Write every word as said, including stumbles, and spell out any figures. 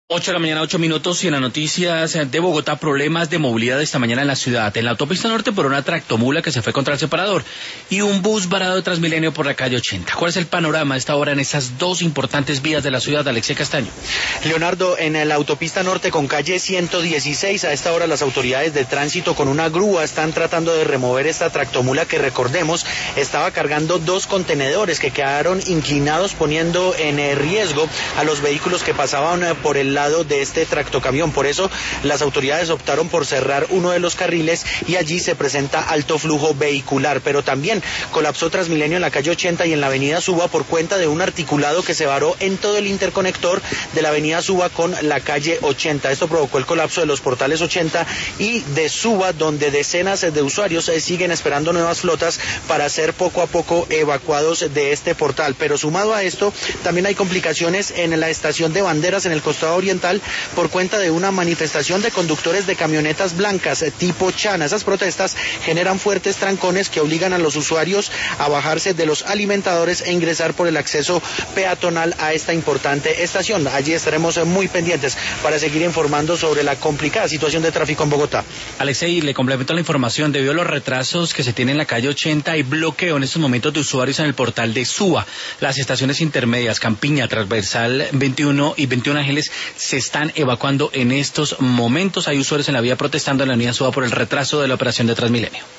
Ocho de la mañana, ocho minutos, y en las noticias de Bogotá, problemas de movilidad esta mañana en la ciudad. En la autopista norte por una tractomula que se fue contra el separador y un bus varado de Transmilenio por la calle ochenta. ¿Cuál es el panorama a esta hora en estas dos importantes vías de la ciudad, Alexei Castaño? Leonardo, en la autopista norte con calle ciento dieciséis, a esta hora las autoridades de tránsito con una grúa están tratando de remover esta tractomula que, recordemos, estaba cargando dos contenedores que quedaron inclinados, poniendo en riesgo a los vehículos que pasaban por el lado de este tractocamión. Por eso las autoridades optaron por cerrar uno de los carriles y allí se presenta alto flujo vehicular, pero también colapsó Transmilenio en la calle ochenta y en la avenida Suba por cuenta de un articulado que se varó en todo el interconector de la avenida Suba con la calle ochenta. Esto provocó el colapso de los portales ochenta y de Suba, donde decenas de usuarios siguen esperando nuevas flotas para ser poco a poco evacuados de este portal. Pero sumado a esto, también hay complicaciones en la estación de Banderas en el costado oriental por cuenta de una manifestación de conductores de camionetas blancas tipo Chana. Esas protestas generan fuertes trancones que obligan a los usuarios a bajarse de los alimentadores e ingresar por el acceso peatonal a esta importante estación. Allí estaremos muy pendientes para seguir informando sobre la complicada situación de tráfico en Bogotá. Alexei, le complemento la información. Debido a los retrasos que se tienen en la calle ochenta, hay bloqueo en estos momentos de usuarios en el portal de Suba. Las estaciones intermedias, Campiña, Transversal veintiuno y veintiún Ángeles, se están evacuando en estos momentos. Hay usuarios en la vía protestando en la avenida Suba por el retraso de la operación de Transmilenio.